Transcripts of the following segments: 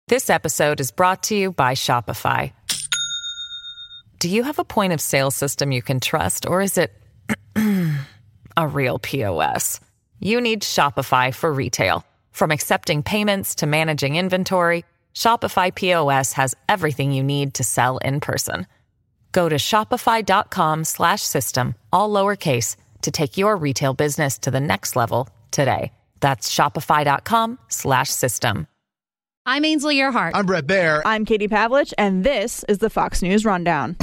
This episode is brought to you by Shopify. Do you have a point of sale system you can trust, or is it a real POS? You need Shopify for retail. From accepting payments to managing inventory, Shopify POS has everything you need to sell in person. Go to shopify.com/system, all lowercase, to take your retail business to the next level today. That's shopify.com/system. I'm Ainsley Earhart. I'm Brett Baer. I'm Katie Pavlich, and this is the Fox News Rundown.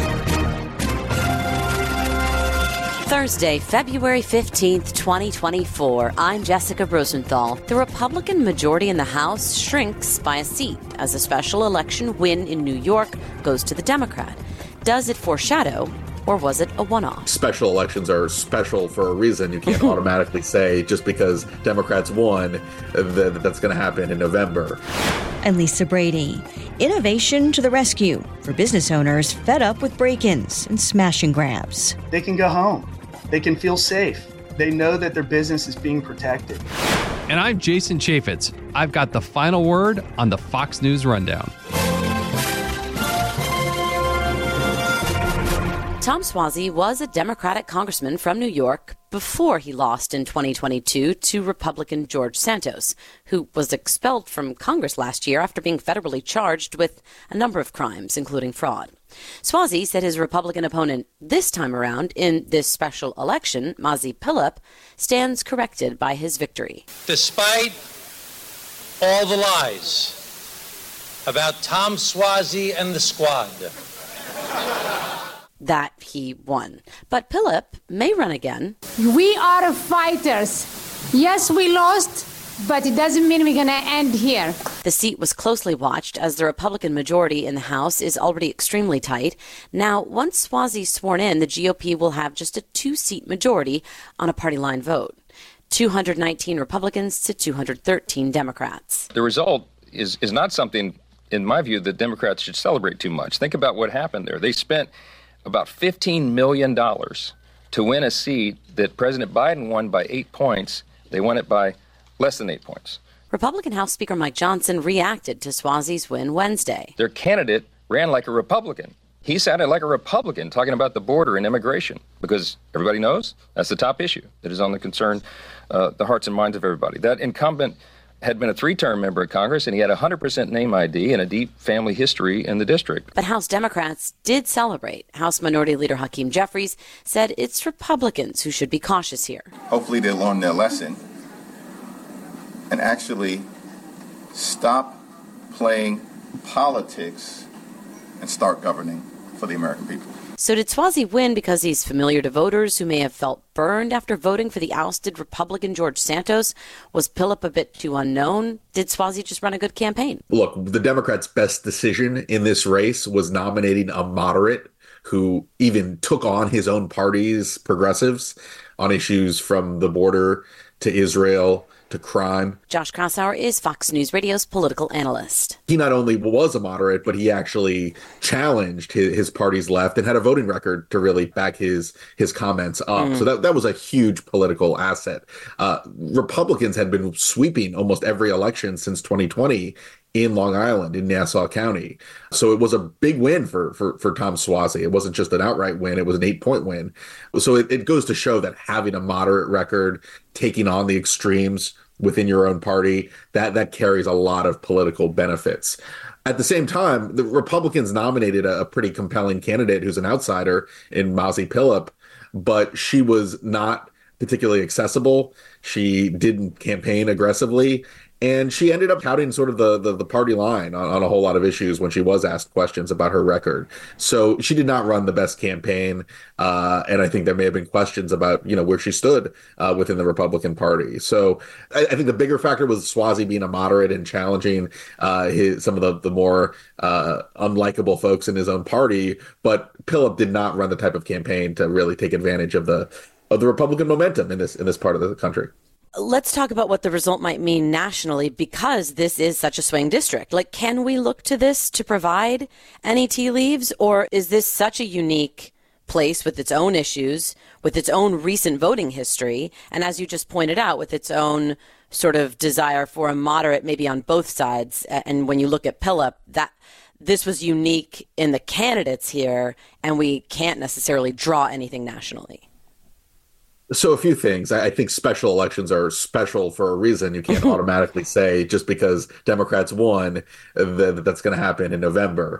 Thursday, February 15th, 2024. I'm Jessica Rosenthal. The Republican majority in the House shrinks by a seat as a special election win in New York goes to the Democrat. Does it foreshadow, or was it a one-off? Special elections are special for a reason. You can't automatically say just because Democrats won that that's going to happen in November. And Lisa Brady. Innovation to the rescue for business owners fed up with break-ins and smash and grabs. They can go home. They can feel safe. They know that their business is being protected. And I'm Jason Chaffetz. I've got the final word on the Fox News Rundown. Tom Suozzi was a Democratic congressman from New York before he lost in 2022 to Republican George Santos, who was expelled from Congress last year after being federally charged with a number of crimes, including fraud. Suozzi said his Republican opponent this time around in this special election, Mazi Pilip, stands corrected by his victory. Despite all the lies about Tom Suozzi and the squad, that he won. But Pilip may run again. We are fighters. Yes, we lost, but it doesn't mean we're going to end here. The seat was closely watched as the Republican majority in the House is already extremely tight. Now, once Suozzi's sworn in, the GOP will have just a 2-seat majority on a party line vote. 219 Republicans to 213 Democrats. The result is not something, in my view, that Democrats should celebrate too much. Think about what happened there. They spent about $15 million to win a seat that President Biden won by 8 points. They won it by less than 8 points. Republican House Speaker Mike Johnson reacted to Suozzi's win Wednesday. Their candidate ran like a Republican. He sounded like a Republican talking about the border and immigration because everybody knows that's the top issue that is on the concern, the hearts and minds of everybody. That incumbent had been a 3-term member of Congress, and he had 100% name ID and a deep family history in the district. But House Democrats did celebrate. House Minority Leader Hakeem Jeffries said it's Republicans who should be cautious here. Hopefully they learn their lesson and actually stop playing politics and start governing for the American people. So did Suozzi win because he's familiar to voters who may have felt burned after voting for the ousted Republican George Santos? Was Pilip a bit too unknown? Did Suozzi just run a good campaign? Look, the Democrats' best decision in this race was nominating a moderate who even took on his own party's progressives on issues from the border to Israel to crime. Josh Kraushaar is Fox News Radio's political analyst. He not only was a moderate, but he actually challenged his party's left and had a voting record to really back his comments up. So that was a huge political asset. Republicans had been sweeping almost every election since 2020 in Long Island, in Nassau County. So it was a big win for Tom Suozzi. It wasn't just an outright win. It was an 8-point win. So it goes to show that having a moderate record, taking on the extremes within your own party, that carries a lot of political benefits. At the same time, the Republicans nominated a pretty compelling candidate who's an outsider in Mazi Pilip, but she was not particularly accessible. She didn't campaign aggressively. And she ended up touting sort of the party line on a whole lot of issues when she was asked questions about her record. So she did not run the best campaign. And I think there may have been questions about, where she stood within the Republican Party. So I think the bigger factor was Suozzi being a moderate and challenging some of the more unlikable folks in his own party. But Pilip did not run the type of campaign to really take advantage of the Republican momentum in this part of the country. Let's talk about what the result might mean nationally, because this is such a swing district. Can we look to this to provide any tea leaves, or is this such a unique place with its own issues, with its own recent voting history, and as you just pointed out, with its own sort of desire for a moderate, maybe on both sides. And when you look at Pilip, that this was unique in the candidates here, and we can't necessarily draw anything nationally. So a few things. I think special elections are special for a reason. You can't automatically say just because Democrats won that's going to happen in November.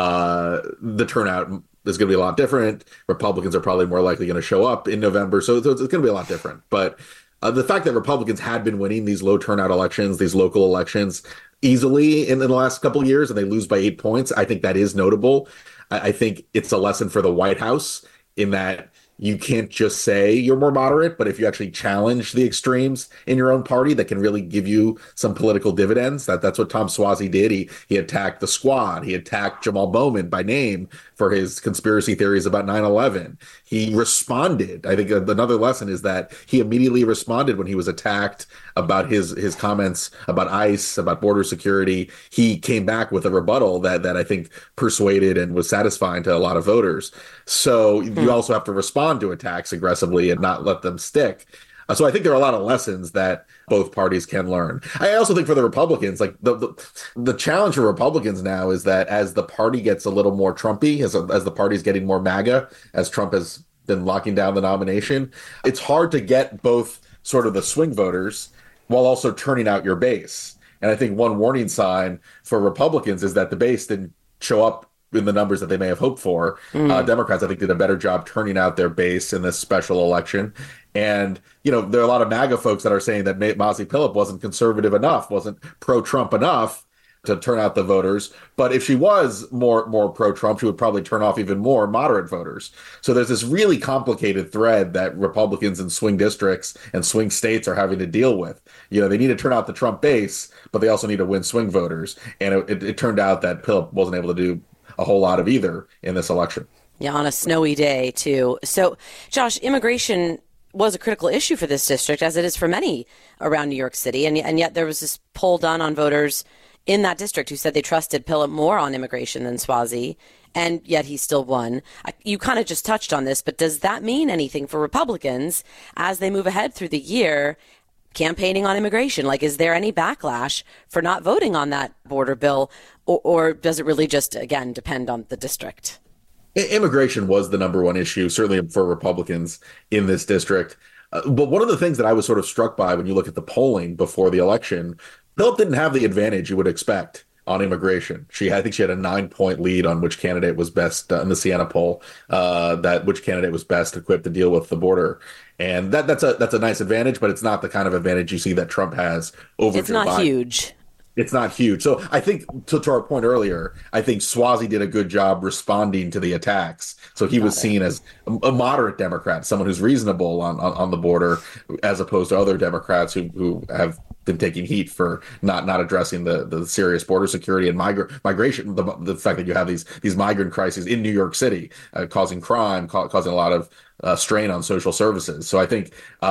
The turnout is going to be a lot different. Republicans are probably more likely going to show up in November. So it's going to be a lot different. But the fact that Republicans had been winning these low turnout elections, these local elections easily in the last couple of years, and they lose by 8 points, I think that is notable. I think it's a lesson for the White House in that you can't just say you're more moderate, but if you actually challenge the extremes in your own party, that can really give you some political dividends. That's what Tom Suozzi did. He attacked the Squad. He attacked Jamal Bowman by name for his conspiracy theories about 9/11. He responded. I think another lesson is that he immediately responded when he was attacked about his comments about ICE, about border security. He came back with a rebuttal that I think persuaded and was satisfying to a lot of voters. So you also have to respond to attacks aggressively and not let them stick. So I think there are a lot of lessons that both parties can learn. I also think for the Republicans, like the challenge for Republicans now is that as the party gets a little more Trumpy, as the party's getting more MAGA, as Trump has been locking down the nomination, it's hard to get both sort of the swing voters while also turning out your base. And I think one warning sign for Republicans is that the base didn't show up in the numbers that they may have hoped for. Democrats, I think, did a better job turning out their base in this special election. And, there are a lot of MAGA folks that are saying that Mazi Pilip wasn't conservative enough, wasn't pro-Trump enough to turn out the voters. But if she was more pro-Trump, she would probably turn off even more moderate voters. So there's this really complicated thread that Republicans in swing districts and swing states are having to deal with. They need to turn out the Trump base, but they also need to win swing voters. And it turned out that Pilip wasn't able to do a whole lot of either in this election. Yeah, on a snowy day, too. So, Josh, immigration was a critical issue for this district, as it is for many around New York City. And yet there was this poll done on voters in that district who said they trusted Pilip more on immigration than Suozzi, and yet he still won. You kind of just touched on this, but does that mean anything for Republicans as they move ahead through the year campaigning on immigration? Like, is there any backlash for not voting on that border bill, or does it really just, again, depend on the district? Immigration was the number one issue, certainly for Republicans in this district. But one of the things that I was sort of struck by when you look at the polling before the election, Pilip didn't have the advantage you would expect on immigration. I think she had a 9-point lead on which candidate was best in the Siena poll, which candidate was best equipped to deal with the border. And that's a nice advantage, but it's not the kind of advantage you see that Trump has over Joe Biden. It's not huge. It's not huge. So I think, to our point earlier, I think Suozzi did a good job responding to the attacks. So he was seen as a moderate Democrat, someone who's reasonable on the border, as opposed to other Democrats who have been taking heat for not addressing the serious border security and migration. The fact that you have these migrant crises in New York City, causing crime, causing a lot of strain on social services. So I think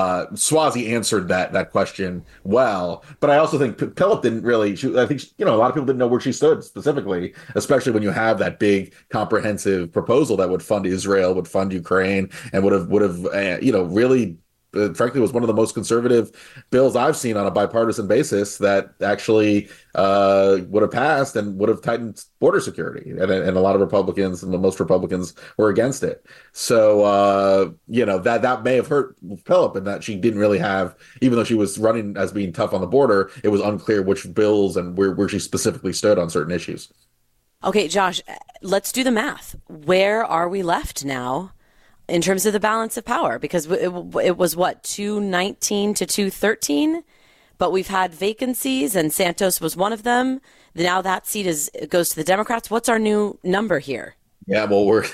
Suozzi answered that question well, but I also think Pilip didn't really. I think a lot of people didn't know where she stood specifically, especially when you have that big comprehensive proposal that would fund Israel, would fund Ukraine, and would have really. Frankly, was one of the most conservative bills I've seen on a bipartisan basis that actually would have passed and would have tightened border security. And a lot of Republicans, and most Republicans, were against it. So, that may have hurt Pilip in that she didn't really have, even though she was running as being tough on the border, it was unclear which bills and where she specifically stood on certain issues. Okay, Josh, let's do the math. Where are we left now in terms of the balance of power? Because it was, 219 to 213? But we've had vacancies, and Santos was one of them. Now that seat goes to the Democrats. What's our new number here? Yeah, well, we're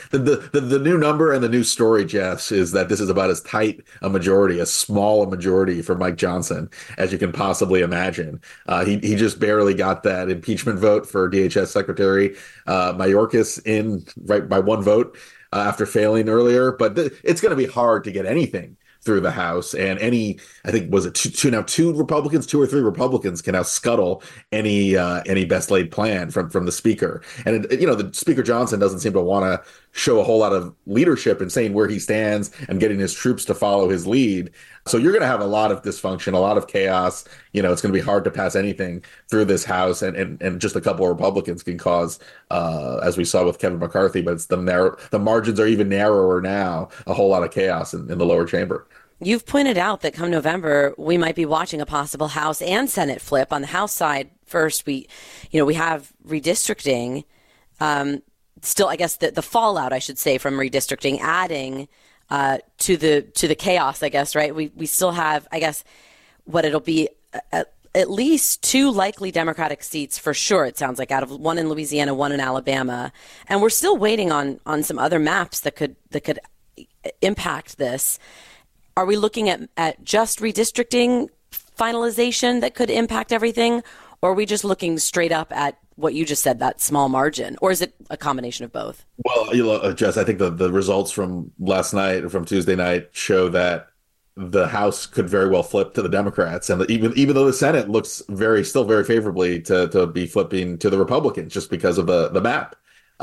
the new number and the new story, Jess, is that this is about as tight a majority, as small a majority for Mike Johnson as you can possibly imagine. He just barely got that impeachment vote for DHS Secretary Mayorkas in right by one vote after failing earlier. But it's going to be hard to get anything through the House, and I think was it two Republicans, 2 or 3 Republicans can now scuttle any best laid plan from the Speaker. And the Speaker Johnson doesn't seem to want to show a whole lot of leadership in saying where he stands and getting his troops to follow his lead. So you're going to have a lot of dysfunction, a lot of chaos. It's going to be hard to pass anything through this House, and just a couple of Republicans can cause, as we saw with Kevin McCarthy, but it's the margins are even narrower now, a whole lot of chaos in the lower chamber. You've pointed out that come November, we might be watching a possible House and Senate flip. On the House side, first, we have redistricting. Still, I guess the fallout, I should say, from redistricting, adding to the chaos, I guess, right? We still have, I guess, what it'll be at least 2 likely Democratic seats for sure, it sounds like, out of 1 in Louisiana, 1 in Alabama. And we're still waiting on some other maps that could impact this. Are we looking at just redistricting finalization that could impact everything? Or are we just looking straight up at what you just said, that small margin? Or is it a combination of both? Well, Jess, I think the results from last night, from Tuesday night, show that the House could very well flip to the Democrats. And even though the Senate looks still very favorably to be flipping to the Republicans just because of the map.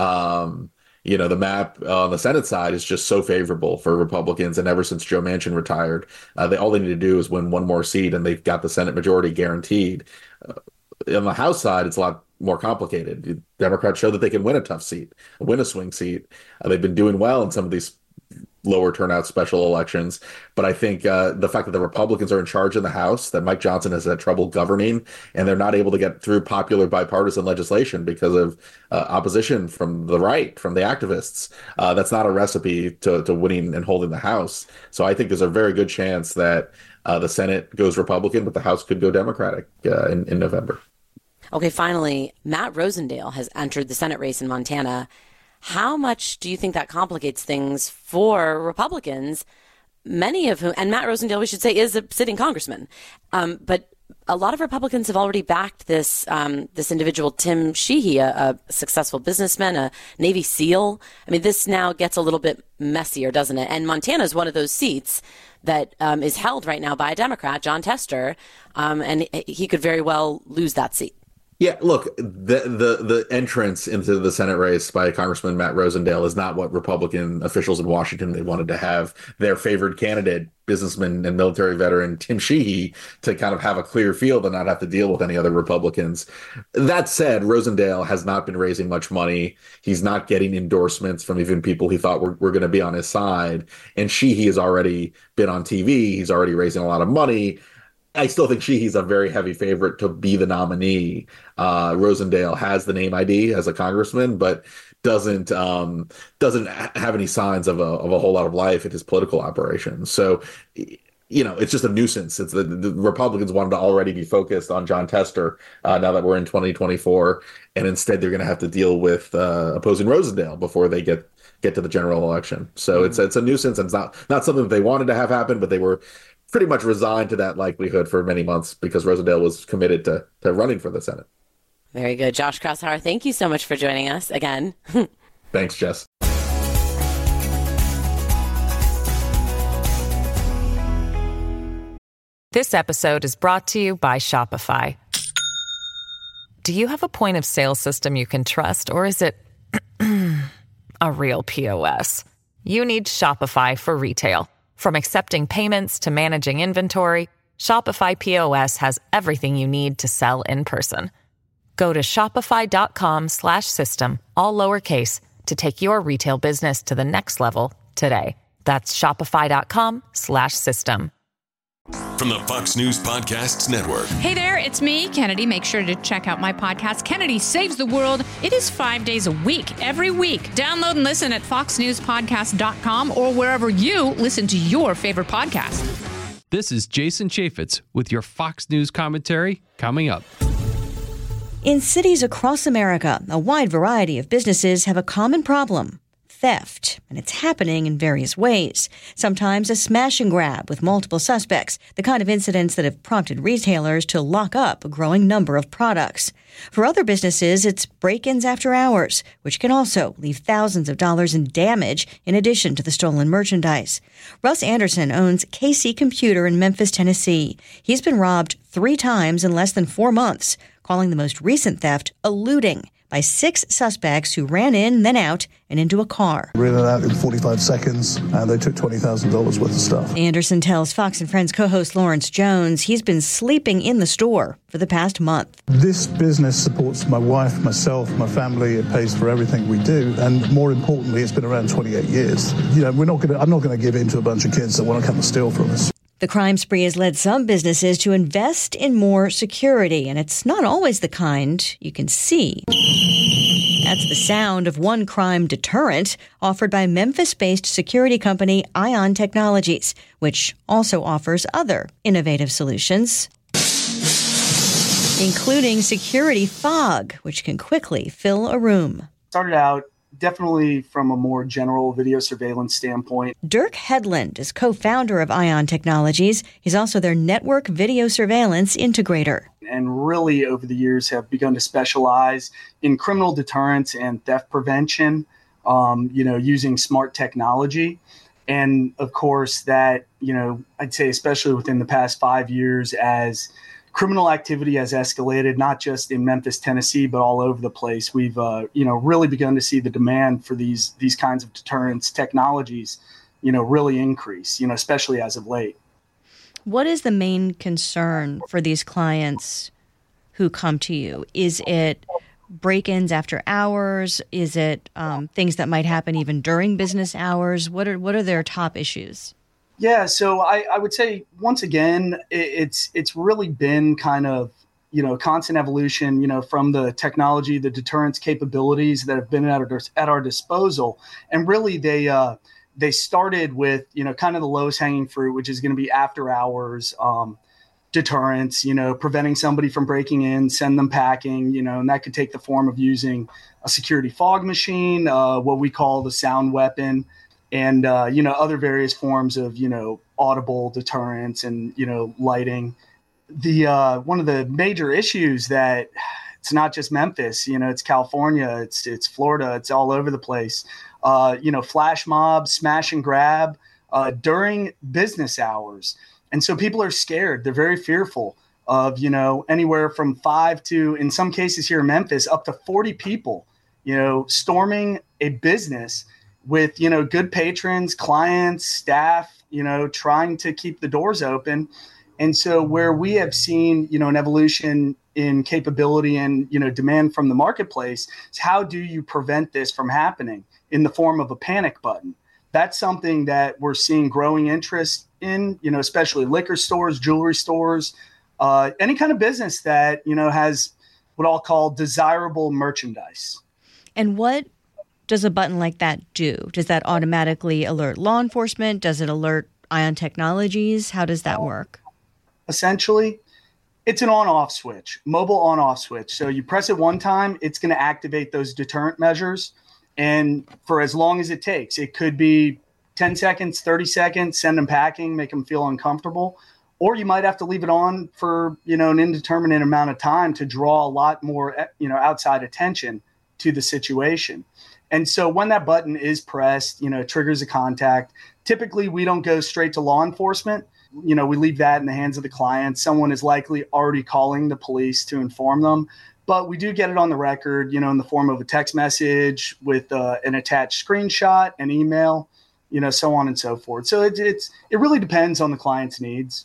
The map on the Senate side is just so favorable for Republicans. And ever since Joe Manchin retired, all they need to do is win one more seat and they've got the Senate majority guaranteed. On the House side, it's a lot more complicated. Democrats show that they can win a tough seat, win a swing seat. They've been doing well in some of these lower turnout special elections. But I think the fact that the Republicans are in charge in the House, that Mike Johnson has had trouble governing, and they're not able to get through popular bipartisan legislation because of opposition from the right, from the activists. That's not a recipe to winning and holding the House. So I think there's a very good chance that the Senate goes Republican, but the House could go Democratic in November. Okay, finally, Matt Rosendale has entered the Senate race in Montana. How much do you think that complicates things for Republicans, many of whom, and Matt Rosendale, we should say, is a sitting congressman, but a lot of Republicans have already backed this individual, Tim Sheehy, a successful businessman, a Navy SEAL. I mean, this now gets a little bit messier, doesn't it? And Montana is one of those seats that is held right now by a Democrat, Jon Tester, and he could very well lose that seat. Yeah, look, the entrance into the Senate race by Congressman Matt Rosendale is not what Republican officials in Washington, they wanted to have their favored candidate, businessman and military veteran Tim Sheehy, to kind of have a clear field and not have to deal with any other Republicans. That said, Rosendale has not been raising much money. He's not getting endorsements from even people he thought were going to be on his side. And Sheehy has already been on TV. He's already raising a lot of money. I still think Sheehy's a very heavy favorite to be the nominee. Rosendale has the name ID as a congressman, but doesn't have any signs of a whole lot of life in his political operations. So, it's just a nuisance. It's the Republicans wanted to already be focused on Jon Tester now that we're in 2024, and instead they're going to have to deal with opposing Rosendale before they get to the general election. So it's a nuisance, and it's not something that they wanted to have happen, but they were pretty much resigned to that likelihood for many months because Rosendale was committed to running for the Senate. Very good. Josh Kraushaar, thank you so much for joining us again. Thanks, Jess. This episode is brought to you by Shopify. Do you have a point of sale system you can trust, or is it a real POS? You need Shopify for retail. From accepting payments to managing inventory, Shopify POS has everything you need to sell in person. Go to shopify.com/system, all lowercase, to take your retail business to the next level today. That's shopify.com/system. From the Fox News Podcasts Network. Hey there, it's me, Kennedy. Make sure to check out my podcast, Kennedy Saves the World. It is 5 days a week, every week. Download and listen at foxnewspodcast.com or wherever you listen to your favorite podcast. This is Jason Chaffetz with your Fox News commentary coming up. In cities across America, a wide variety of businesses have a common problem: theft, and it's happening in various ways. Sometimes a smash and grab with multiple suspects, the kind of incidents that have prompted retailers to lock up a growing number of products. For other businesses, it's break-ins after hours, which can also leave thousands of dollars in damage in addition to the stolen merchandise. Russ Anderson owns KC Computer in Memphis, Tennessee. He's been robbed 3 times in less than 4 months, calling the most recent theft a looting by 6 suspects who ran in, then out, and into a car. Ran it out in 45 seconds, and they took $20,000 worth of stuff. Anderson tells Fox & Friends co-host Lawrence Jones he's been sleeping in the store for the past month. This business supports my wife, myself, my family. It pays for everything we do, and more importantly, it's been around 28 years. I'm not going to give in to a bunch of kids that want to come and steal from us. The crime spree has led some businesses to invest in more security, and it's not always the kind you can see. That's the sound of one crime deterrent offered by Memphis-based security company Ion Technologies, which also offers other innovative solutions, including security fog, which can quickly fill a room. Started out definitely from a more general video surveillance standpoint. Dirk Hedlund is co-founder of Ion Technologies. He's also their network video surveillance integrator. And really over the years have begun to specialize in criminal deterrence and theft prevention, using smart technology. And of course that, I'd say especially within the past 5 years as criminal activity has escalated, not just in Memphis, Tennessee, but all over the place. We've, really begun to see the demand for these kinds of deterrence technologies, really increase, especially as of late. What is the main concern for these clients who come to you? Is it break-ins after hours? Is it things that might happen even during business hours? What are their top issues? Yeah, so I would say, once again, it's really been kind of, constant evolution, from the technology, the deterrence capabilities that have been at our disposal. And really they started with, kind of the lowest hanging fruit, which is going to be after hours deterrence, preventing somebody from breaking in, send them packing, and that could take the form of using a security fog machine, what we call the sound weapon, and, other various forms of, audible deterrence and, lighting. One of the major issues that it's not just Memphis, it's California, it's Florida, it's all over the place. Flash mobs, smash and grab during business hours. And so people are scared. They're very fearful of, anywhere from 5 to, in some cases here in Memphis, up to 40 people, storming a business with, good patrons, clients, staff, trying to keep the doors open. And so where we have seen, an evolution in capability and, demand from the marketplace is how do you prevent this from happening in the form of a panic button? That's something that we're seeing growing interest in, especially liquor stores, jewelry stores, any kind of business that, has what I'll call desirable merchandise. And what does a button like that do? Does that automatically alert law enforcement? Does it alert Ion Technologies? How does that work? Essentially, it's an on-off switch, mobile on-off switch. So you press it one time, it's going to activate those deterrent measures. And for as long as it takes, it could be 10 seconds, 30 seconds, send them packing, make them feel uncomfortable. Or you might have to leave it on for, an indeterminate amount of time to draw a lot more, outside attention to the situation. And so when that button is pressed, triggers a contact. Typically, we don't go straight to law enforcement. We leave that in the hands of the client. Someone is likely already calling the police to inform them. But we do get it on the record, in the form of a text message with an attached screenshot, an email, so on and so forth. So it really depends on the client's needs.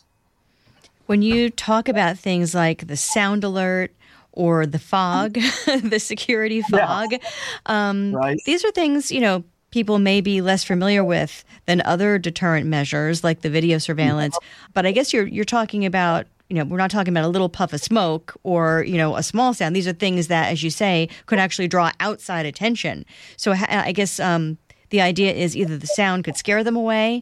When you talk about things like the sound alert or the fog, the security fog, right. These are things, people may be less familiar with than other deterrent measures like the video surveillance. But I guess you're talking about, we're not talking about a little puff of smoke or, a small sound. These are things that, as you say, could actually draw outside attention. So I guess the idea is either the sound could scare them away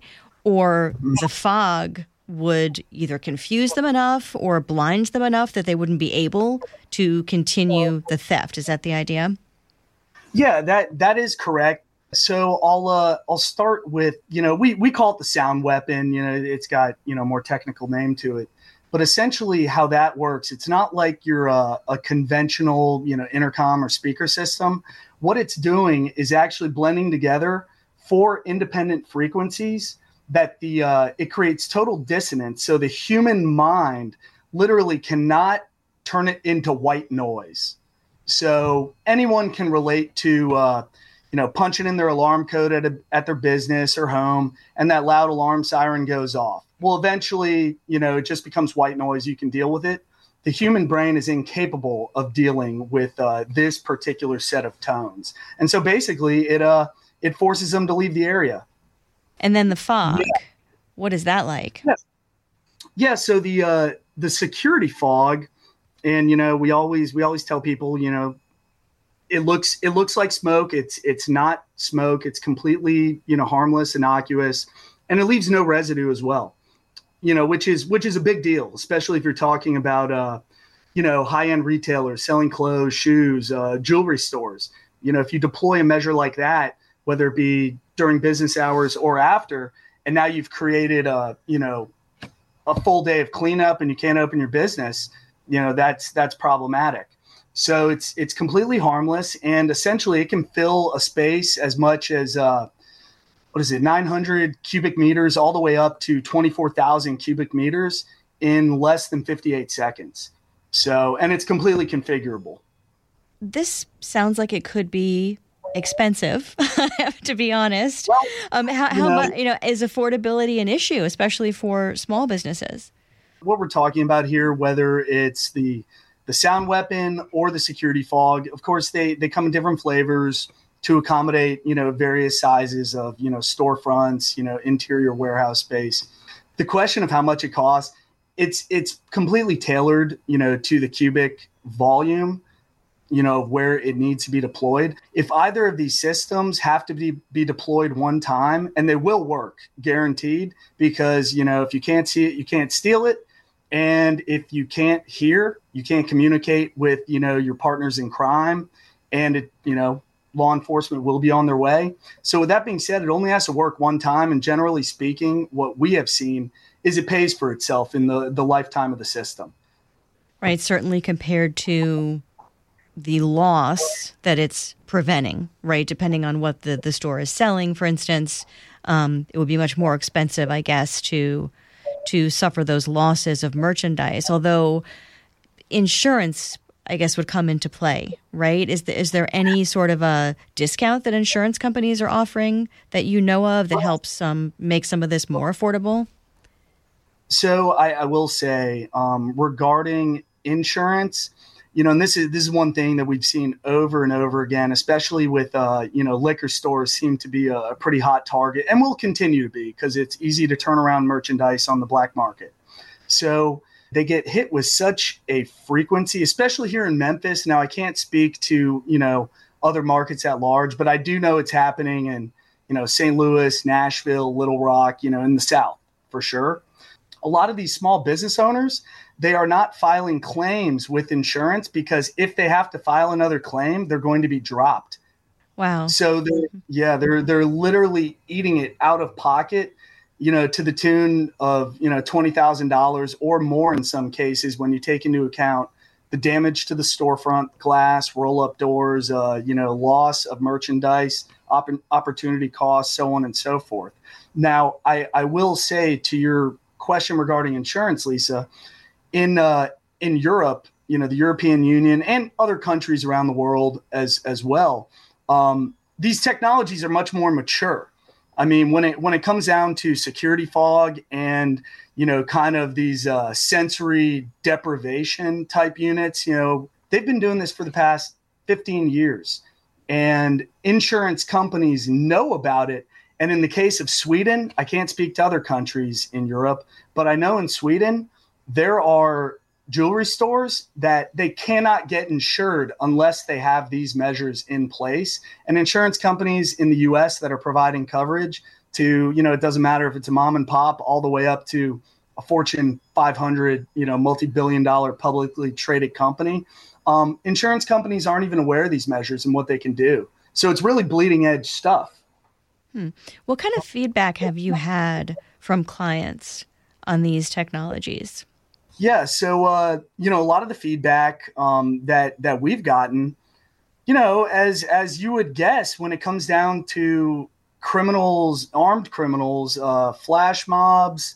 or the fog would either confuse them enough or blind them enough that they wouldn't be able to continue the theft. Is that the idea? Yeah, that is correct. So I'll start with, we call it the sound weapon. It's got, more technical name to it. But essentially how that works, it's not like you're a conventional, intercom or speaker system. What it's doing is actually blending together 4 independent frequencies that it creates total dissonance. So the human mind literally cannot turn it into white noise. So anyone can relate to, punching in their alarm code at their business or home, and that loud alarm siren goes off. Well, eventually, it just becomes white noise. You can deal with it. The human brain is incapable of dealing with this particular set of tones. And so basically it forces them to leave the area. And then the fog, what is that like? Yeah. So the security fog, and, we always tell people, it looks like smoke. It's not smoke. It's completely, harmless, innocuous, and it leaves no residue as well. Which is a big deal, especially if you're talking about, high-end retailers selling clothes, shoes, jewelry stores. If you deploy a measure like that, whether it be during business hours or after, and now you've created a full day of cleanup and you can't open your business, that's problematic. So it's completely harmless, and essentially it can fill a space as much as 900 cubic meters all the way up to 24,000 cubic meters in less than 58 seconds. So, and it's completely configurable. This sounds like it could be expensive, I have to be honest. Well, how much, is affordability an issue, especially for small businesses? What we're talking about here, whether it's the sound weapon or the security fog, of course, they come in different flavors to accommodate, various sizes of, storefronts, interior warehouse space. The question of how much it costs, it's completely tailored, to the cubic volume, where it needs to be deployed. If either of these systems have to be deployed one time, and they will work, guaranteed, because, if you can't see it, you can't steal it. And if you can't hear, you can't communicate with, your partners in crime, and law enforcement will be on their way. So with that being said, it only has to work one time. And generally speaking, what we have seen is it pays for itself in the lifetime of the system. Right. Certainly compared to the loss that it's preventing, right? Depending on what the store is selling, for instance, it would be much more expensive, I guess, to suffer those losses of merchandise. Although insurance, I guess, would come into play, right? Is there any sort of a discount that insurance companies are offering that you know of that helps make some of this more affordable? So I will say regarding insurance, and this is one thing that we've seen over and over again, especially with liquor stores seem to be a pretty hot target, and will continue to be because it's easy to turn around merchandise on the black market. So they get hit with such a frequency, especially here in Memphis. Now, I can't speak to, other markets at large, but I do know it's happening in, St. Louis, Nashville, Little Rock, in the South for sure. A lot of these small business owners, they are not filing claims with insurance because if they have to file another claim, they're going to be dropped. Wow. So they're literally eating it out of pocket, to the tune of, $20,000 or more in some cases when you take into account the damage to the storefront glass, roll-up doors, loss of merchandise, opportunity costs, so on and so forth. Now, I will say to your question regarding insurance, Lisa, in Europe, the European Union and other countries around the world as well, these technologies are much more mature. I mean, when it comes down to security fog and, kind of these sensory deprivation type units, they've been doing this for the past 15 years. And insurance companies know about it. And in the case of Sweden, I can't speak to other countries in Europe, but I know in Sweden, there are jewelry stores that they cannot get insured unless they have these measures in place. And insurance companies in the US that are providing coverage to, it doesn't matter if it's a mom and pop all the way up to a Fortune 500, multi-billion-dollar publicly traded company. Insurance companies aren't even aware of these measures and what they can do. So it's really bleeding edge stuff. What kind of feedback have you had from clients on these technologies? Yeah, so a lot of the feedback that we've gotten, as you would guess, when it comes down to criminals, armed criminals, flash mobs,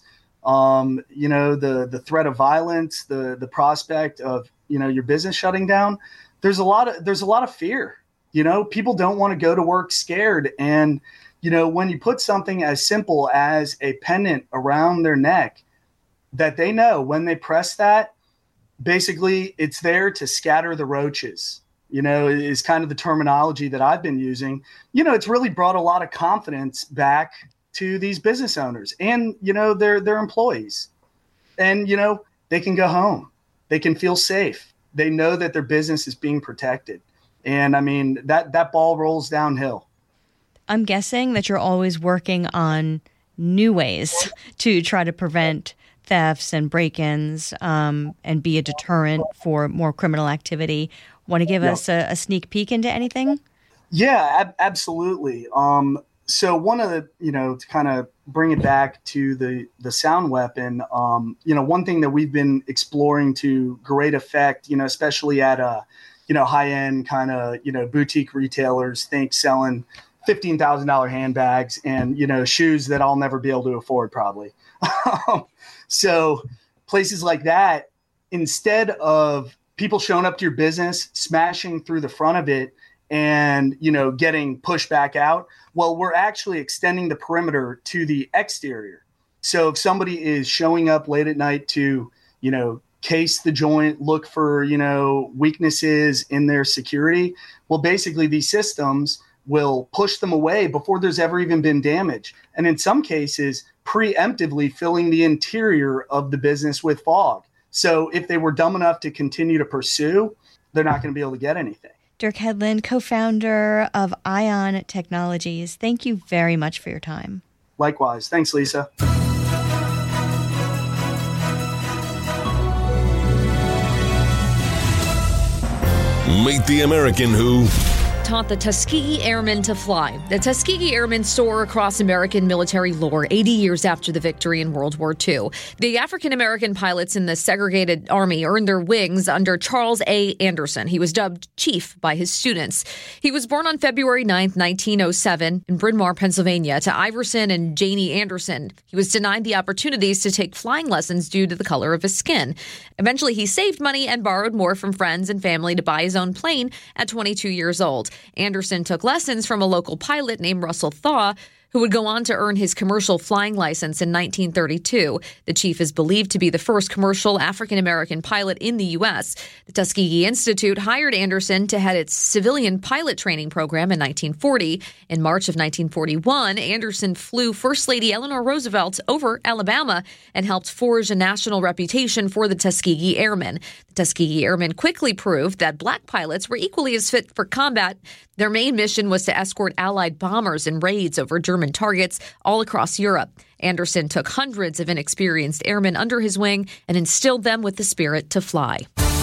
the threat of violence, the prospect of your business shutting down, there's a lot of fear. People don't want to go to work scared, and when you put something as simple as a pendant around their neck that they know when they press that, basically it's there to scatter the roaches, is kind of the terminology that I've been using. It's really brought a lot of confidence back to these business owners and, their employees. And, they can go home. They can feel safe. They know that their business is being protected. And I mean, that ball rolls downhill. I'm guessing that you're always working on new ways to try to prevent thefts and break-ins and be a deterrent for more criminal activity. Want to give us a sneak peek into anything? Yeah, absolutely. So one of the, to kind of bring it back to the sound weapon, one thing that we've been exploring to great effect, especially at high-end kind of, boutique retailers, think selling $15,000 handbags and, shoes that I'll never be able to afford probably. So places like that, instead of people showing up to your business, smashing through the front of it and, getting pushed back out, well, we're actually extending the perimeter to the exterior. So if somebody is showing up late at night to, case the joint, look for, weaknesses in their security, well, basically these systems will push them away before there's ever even been damage. And in some cases, preemptively filling the interior of the business with fog. So if they were dumb enough to continue to pursue, they're not going to be able to get anything. Dirk Hedlund, co-founder of Ion Technologies, thank you very much for your time. Likewise. Thanks, Lisa. Meet the American who taught the Tuskegee Airmen to fly. The Tuskegee Airmen soar across American military lore 80 years after the victory in World War II. The African-American pilots in the segregated Army earned their wings under Charles A. Anderson. He was dubbed Chief by his students. He was born on February 9th, 1907 in Bryn Mawr, Pennsylvania, to Iverson and Janie Anderson. He was denied the opportunities to take flying lessons due to the color of his skin. Eventually, he saved money and borrowed more from friends and family to buy his own plane at 22 years old. Anderson took lessons from a local pilot named Russell Thaw, who would go on to earn his commercial flying license in 1932. The chief is believed to be the first commercial African-American pilot in the U.S. The Tuskegee Institute hired Anderson to head its civilian pilot training program in 1940. In March of 1941, Anderson flew First Lady Eleanor Roosevelt over Alabama and helped forge a national reputation for the Tuskegee Airmen. The Tuskegee Airmen quickly proved that black pilots were equally as fit for combat. Their main mission was to escort Allied bombers in raids over German targets all across Europe. Anderson took hundreds of inexperienced airmen under his wing and instilled them with the spirit to fly.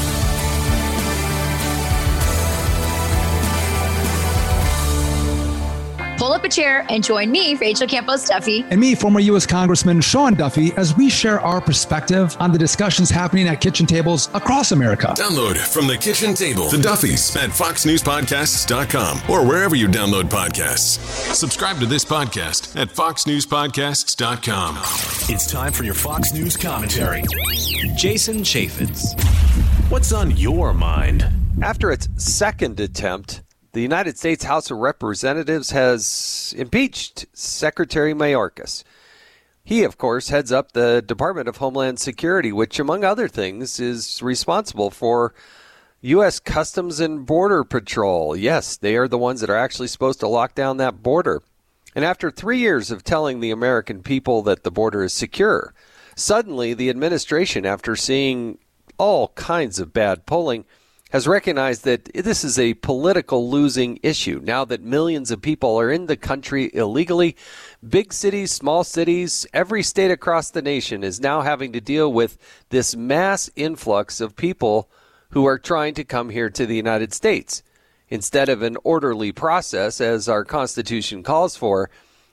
Pull up a chair and join me, Rachel Campos Duffy. And me, former U.S. Congressman Sean Duffy, as we share our perspective on the discussions happening at kitchen tables across America. Download From the Kitchen Table, The Duffys at foxnewspodcasts.com or wherever you download podcasts. Subscribe to this podcast at foxnewspodcasts.com. It's time for your Fox News commentary. Jason Chaffetz. What's on your mind? After its second attempt, the United States House of Representatives has impeached Secretary Mayorkas. He, of course, heads up the Department of Homeland Security, which, among other things, is responsible for U.S. Customs and Border Patrol. Yes, they are the ones that are actually supposed to lock down that border. And after 3 years of telling the American people that the border is secure, suddenly the administration, after seeing all kinds of bad polling, has recognized that this is a political losing issue. Now that millions of people are in the country illegally, big cities, small cities, every state across the nation is now having to deal with this mass influx of people who are trying to come here to the United States. Instead of an orderly process, as our Constitution calls for,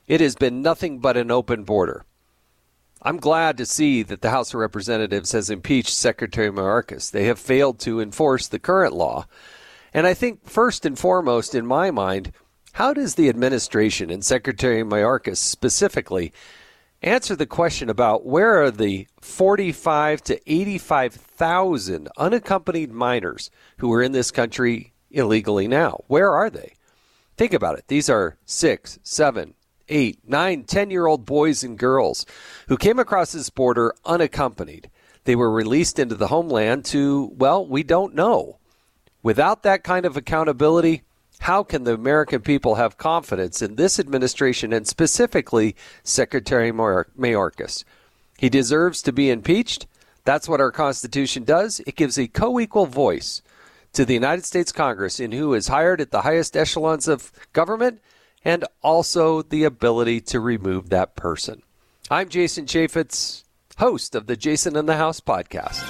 it has been nothing but an open border. I'm glad to see that the House of Representatives has impeached Secretary Mayorkas. They have failed to enforce the current law. And I think first and foremost in my mind, how does the administration and Secretary Mayorkas specifically answer the question about where are the 45 to 85,000 unaccompanied minors who are in this country illegally now? Where are they? Think about it. These are 6, 7, 8, 9, 10-year-old boys and girls who came across this border unaccompanied. They were released into the homeland to, well, we don't know. Without that kind of accountability, how can the American people have confidence in this administration and specifically Secretary Mayorkas? He deserves to be impeached. That's what our Constitution does. It gives a co-equal voice to the United States Congress in who is hired at the highest echelons of government and also the ability to remove that person. I'm Jason Chaffetz, host of the Jason in the House podcast.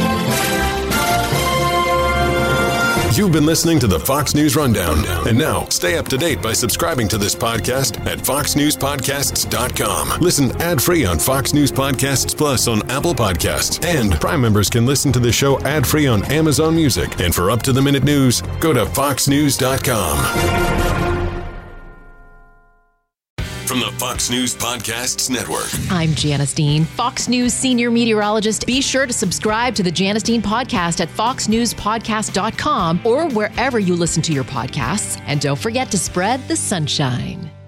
You've been listening to the Fox News Rundown. And now, stay up to date by subscribing to this podcast at foxnewspodcasts.com. Listen ad-free on Fox News Podcasts Plus on Apple Podcasts. And Prime members can listen to the show ad-free on Amazon Music. And for up-to-the-minute news, go to foxnews.com. From the Fox News Podcasts Network. I'm Janice Dean, Fox News senior meteorologist. Be sure to subscribe to the Janice Dean podcast at foxnewspodcast.com or wherever you listen to your podcasts. And don't forget to spread the sunshine.